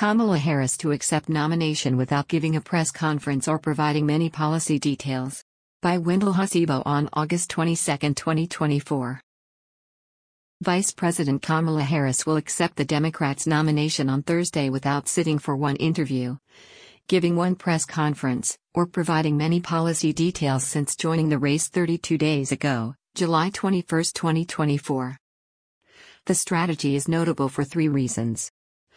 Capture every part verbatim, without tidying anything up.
Kamala Harris to accept nomination without giving a press conference or providing many policy details. By Wendell Hasibo on August twenty-second, twenty twenty-four. Vice President Kamala Harris will accept the Democrats' nomination on Thursday without sitting for one interview, giving one press conference, or providing many policy details since joining the race thirty-two days ago, July twenty-first, twenty twenty-four. The strategy is notable for three reasons.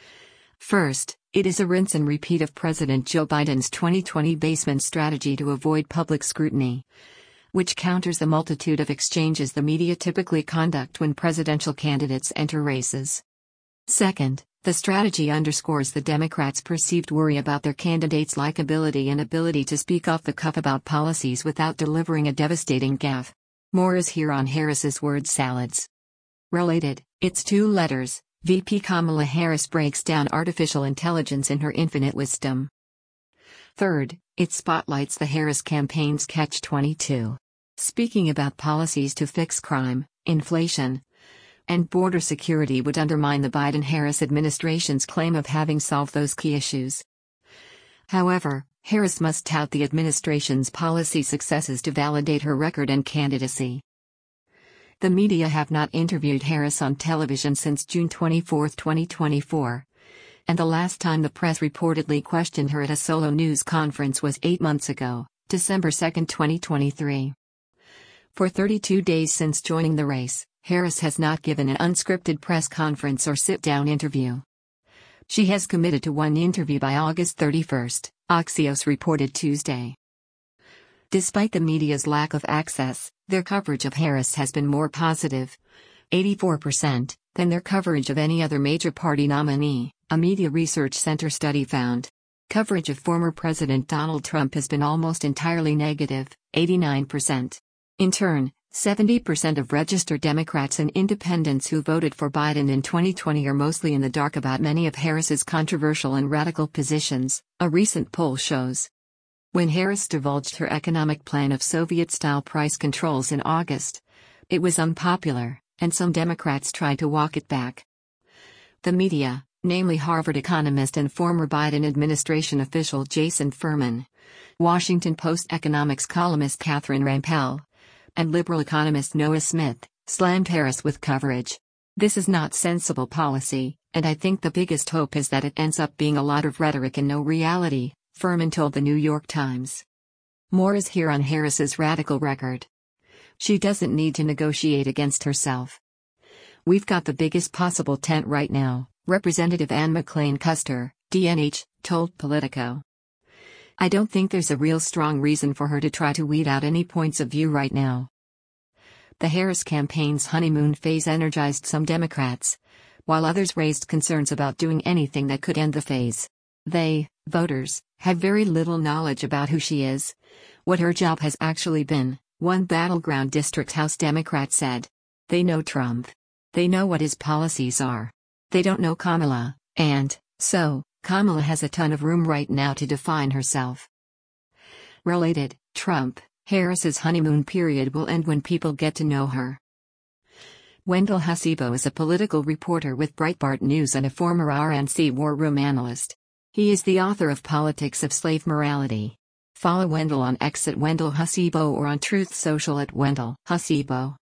First, it is a rinse and repeat of President Joe Biden's twenty twenty basement strategy to avoid public scrutiny, which counters the multitude of exchanges the media typically conduct when presidential candidates enter races. Second, the strategy underscores the Democrats' perceived worry about their candidates' likability and ability to speak off the cuff about policies without delivering a devastating gaffe. More is here on Harris's word salads. Related, it's two letters. V P Kamala Harris breaks down artificial intelligence in her infinite wisdom. Third, it spotlights the Harris campaign's catch twenty-two. Speaking about policies to fix crime, inflation, and border security would undermine the Biden-Harris administration's claim of having solved those key issues. However, Harris must tout the administration's policy successes to validate her record and candidacy. The media have not interviewed Harris on television since June twenty-fourth, twenty twenty-four, and the last time the press reportedly questioned her at a solo news conference was eight months ago, December second, twenty twenty-three. For thirty-two days since joining the race, Harris has not given an unscripted press conference or sit-down interview. She has committed to one interview by August thirty-first, Axios reported Tuesday. Despite the media's lack of access, their coverage of Harris has been more positive, eighty-four percent, than their coverage of any other major party nominee, a Media Research Center study found. Coverage of former President Donald Trump has been almost entirely negative, eighty-nine percent. In turn, seventy percent of registered Democrats and independents who voted for Biden in twenty twenty are mostly in the dark about many of Harris's controversial and radical positions, a recent poll shows. When Harris divulged her economic plan of Soviet-style price controls in August, it was unpopular, and some Democrats tried to walk it back. The media, namely Harvard economist and former Biden administration official Jason Furman, Washington Post economics columnist Catherine Rampell, and liberal economist Noah Smith, slammed Harris with coverage. This is not sensible policy, and I think the biggest hope is that it ends up being a lot of rhetoric and no reality, Furman told the New York Times. More is here on Harris's radical record. She doesn't need to negotiate against herself. We've got the biggest possible tent right now, Representative Ann McClain Custer, D N H, told Politico. I don't think there's a real strong reason for her to try to weed out any points of view right now. The Harris campaign's honeymoon phase energized some Democrats, while others raised concerns about doing anything that could end the phase. They, voters, have very little knowledge about who she is, what her job has actually been, one Battleground District House Democrat said. They know Trump. They know what his policies are. They don't know Kamala, and, so, Kamala has a ton of room right now to define herself. Related, Trump, Harris's honeymoon period will end when people get to know her. Wendell Hasibo is a political reporter with Breitbart News and a former R N C war room analyst. He is the author of Politics of Slave Morality. Follow Wendell on X at Wendell Hasibo or on Truth Social at Wendell Hasibo.